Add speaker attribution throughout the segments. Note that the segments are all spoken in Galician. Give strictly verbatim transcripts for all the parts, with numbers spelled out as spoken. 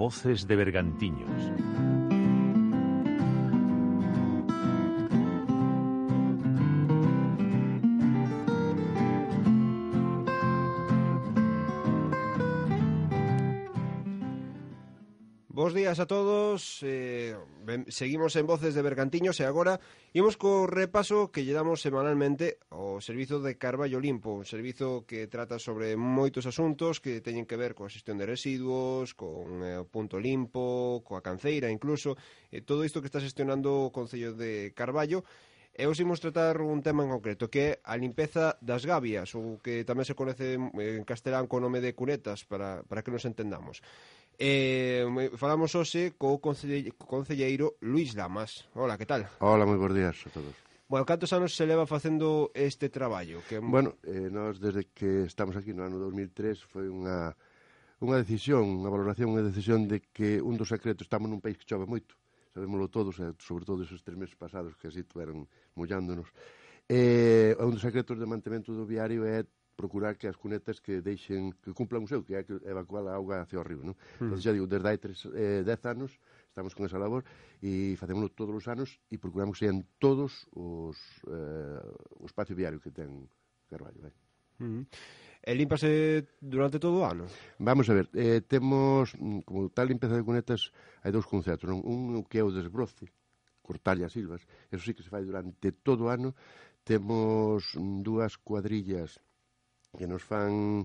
Speaker 1: Voces de Bergantiños.
Speaker 2: Bos días a todos, eh, seguimos en Voces de Bergantiños e agora imos co repaso que lle damos semanalmente ao servizo de Carballo Limpo, un servizo que trata sobre moitos asuntos que teñen que ver coa xestión de residuos, con eh, o punto limpo, coa canceira incluso, eh, todo isto que está gestionando o Concello de Carballo. E hoxe imos tratar un tema en concreto, que é a limpeza das gabias, ou que tamén se conoce en castelán co nome de cunetas, para, para que nos entendamos. Eh, falamos hoxe co concelle, concelleiro Luís Lamas. Hola, que tal?
Speaker 3: Hola, moi bons días a todos.
Speaker 2: Bueno, cantos anos se leva facendo este traballo? Que...
Speaker 3: Bueno, eh, nós desde que estamos aquí no ano dos mil tres foi unha, unha decisión, unha valoración, unha decisión de que un dos secretos, estamos nun país que chove moito, sabémoslo todos, e sobre todo esos tres meses pasados que así tuveron mollándonos. Eh, un dos secretos de mantemento do viario é procurar que as cunetas que deixen, que cumplan o seu, que é que evacuar a auga hacia o río, non? Mm. Entón, xa digo, desde hai tres, eh, dez anos estamos con esa labor e facémoslo todos os anos e procuramos que sean todos os eh, o espacio viario que ten Carballo, vai.
Speaker 2: Mm. E límpase durante todo o ano?
Speaker 3: Vamos a ver, eh, temos, como tal limpeza de cunetas, hai dous conceptos, non? Un que é o desbroce, cortarlle as silvas, eso sí que se fai durante todo o ano. Temos dúas cuadrillas que nos fan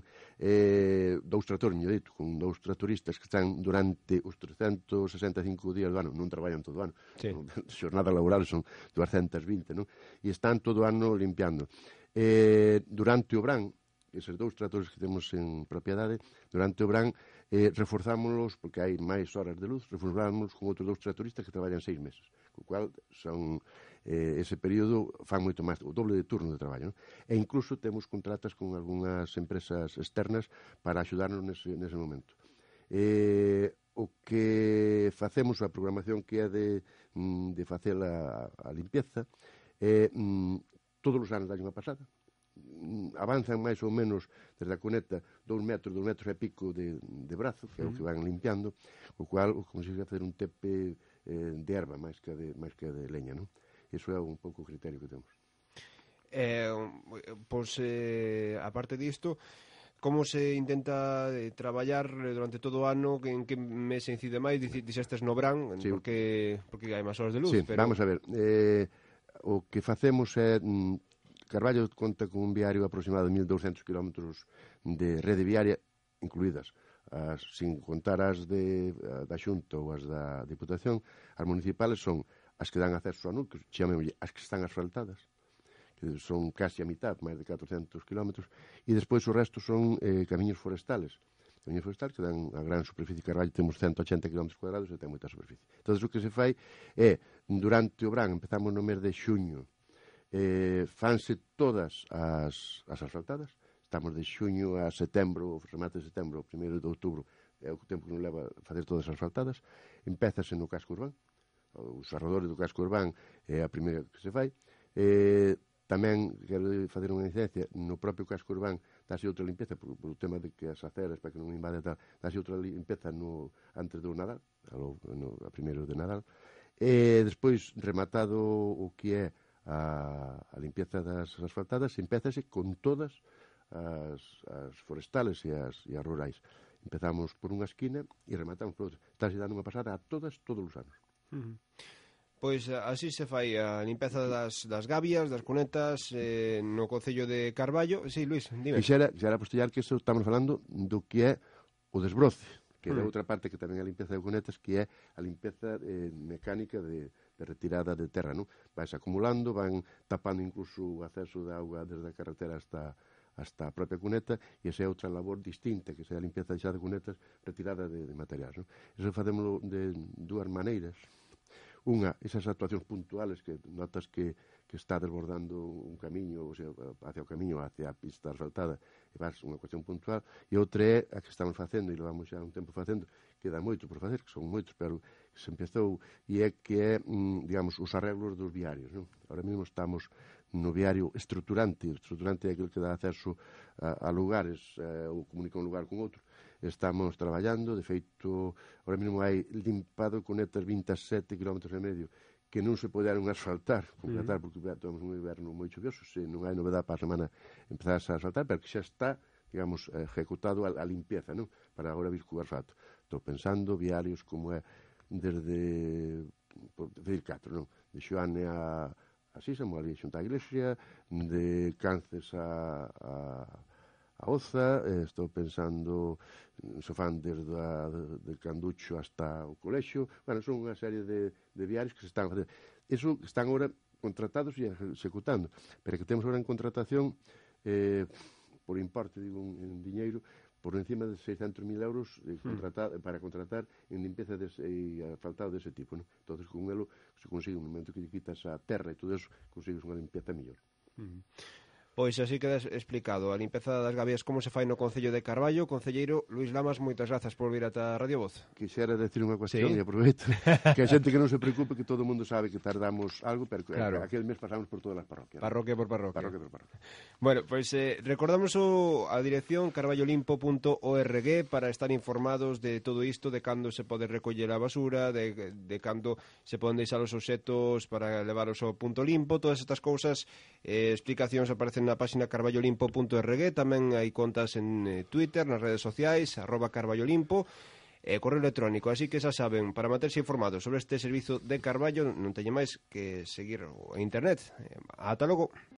Speaker 3: eh, dous tratores, dito, con dous tratoristas que están durante os trescentos sesenta e cinco días do ano, non traballan todo o ano,
Speaker 2: sí.
Speaker 3: Xornada laboral son doscientos vinte, non? E están todo o ano limpiando. Eh, durante o verán, eses dous tratores que temos en propiedade, durante o verán eh, reforzámolos, porque hai máis horas de luz, reforzámolos con outros dous tratoristas que traballan seis meses, co cual son eh, ese período fan moito máis, o doble de turno de traballo, non? E incluso temos contratas con algunhas empresas externas para axudarnos nese, nese momento. Eh, o que facemos, a programación que é de, de facer a, a limpieza, é, todos os anos dá unha pasada, avanzan máis ou menos desde a cuneta dous metros, dous metros e pico de, de brazo, que é o que van limpiando, o cual consigue facer un tepe eh, de erva máis que de, máis que de leña, non? Iso é un pouco o criterio que temos.
Speaker 2: Eh, pois, eh, aparte disto, como se intenta eh, traballar durante todo o ano, en que mes se incide máis? Dixestes no verán, sí. porque, porque hai máis horas de luz.
Speaker 3: Sí,
Speaker 2: pero...
Speaker 3: vamos a ver, eh, o que facemos é... Mm, Carballo conta con un viario aproximado de mil douscentos kilómetros de rede viaria, incluídas, as, sin contar as de, da Xunta ou as da Diputación. As municipales son as que dan acceso a N U C, que chamemos as que están asfaltadas, que son casi a mitad, máis de catrocentos kilómetros, e despois o resto son eh, camiños forestales. Camiños forestales que dan a gran superficie. Carballo temos ciento ochenta kilómetros cuadrados e ten moita superficie. Entón, o que se fai é, durante o verán, empezamos no mes de xuño, Eh, fanse todas as, as asfaltadas, estamos de xuño a setembro, o remate de setembro, o primeiro de outubro, é o tempo que nos leva a fazer todas as asfaltadas. Empézase no casco urbán, os arredores do casco urbán é a primeira que se fai. Eh, tamén, quero fazer unha incidencia, no propio casco urbán dáse outra limpeza, por, por o tema de que as aceras, para que non invade tal, dáse outra limpeza no, antes do Nadal, no, no, a primeiro de Nadal. E despois, rematado o que é A, a limpieza das asfaltadas, empézase con todas as, as forestales e as, e as rurais. Empezamos por unha esquina e rematamos por outra. Está se dando unha pasada a todas, todos os anos.
Speaker 2: Uh-huh. Pois así se fai a limpeza das, das gabias, das cunetas eh, no Concello de Carballo. Sí, Luís, dime.
Speaker 3: E xera, xera postillar que isto estamos falando do que é o desbroce, que é uh-huh. outra parte que tamén é a limpeza de cunetas, que é a limpeza eh, mecánica de de retirada de terra, non? Vais acumulando, van tapando incluso o acceso de auga desde a carretera hasta, hasta a propia cuneta, e esa é outra labor distinta, que é a limpeza xa de cunetas, retirada de, de materiais, non? Eso facémoslo de dúas maneiras. Unha, esas actuacións puntuales que notas que, que está desbordando un camiño, ou sea, hacia o camiño, hacia a pista asfaltada, e vas unha cuestión puntual, e outra é a que estamos facendo, e lo vamos xa un tempo facendo, que dá moito por facer, que son moitos, pero se empezou, e é que é, digamos, os arreglos dos viarios, non? Ahora mesmo estamos no viario estruturante, o estruturante é aquele que dá acceso a, a lugares, eh, ou comunica un lugar con outro, estamos traballando, de feito, ahora mesmo hai limpado con netas vinte e sete kilómetros e medio que non se poderon asfaltar, completar, porque temos un inverno moi chuvioso, se non hai novedade para a semana empezar a asfaltar, pero que xa está, digamos, ejecutado a, a limpieza, non? Para agora vir co asfalto. Estou pensando viarios como é desde, por decir catro, non? De Xoane a, a Sísamo, ali xunta a iglesia, de Cances a, a a Oza, eh, estou pensando, se fan desde a, de, de Canducho hasta o colexio, bueno, son unha serie de, de viarios que se están facendo. Eso están agora contratados e executando, pero que temos agora en contratación, eh, por importe, digo, en, en diñeiro, por encima de seiscentos mil euros eh, contratar, mm. para contratar en limpeza dese, e asfaltado dese tipo, non? Entonces, con elo se consigue, no momento que lle quitas a terra e todo eso, consigues unha limpeza mellor.
Speaker 2: Mm. Pois así queda explicado a limpeza das gabias como se fai no Concello de Carballo. Concelleiro Luís Lamas, moitas grazas por vir ata Radio Voz.
Speaker 3: Quixera decir unha cuestión,
Speaker 2: sí.
Speaker 3: E aproveito, que a xente que non se preocupe, que todo o mundo sabe que tardamos algo, pero claro. Aquel mes pasamos por todas as parroquias.
Speaker 2: Parroquia por parroquia.
Speaker 3: Parroquia por parroquia.
Speaker 2: Bueno, pois pues, eh, recordamos o, a dirección carballolimpo punto org para estar informados de todo isto, de cando se pode recoller a basura, de, de cando se poden deixar os obxetos para levaros ao punto limpo, todas estas cousas, eh, explicacións aparecen na página carballolimpo punto org, tamén hai contas en eh, Twitter, nas redes sociais, arroba carballolimpo, e eh, correo electrónico, así que xa saben, para manterse informados sobre este servizo de Carballo non teñen máis que seguir a internet. Eh, ata logo.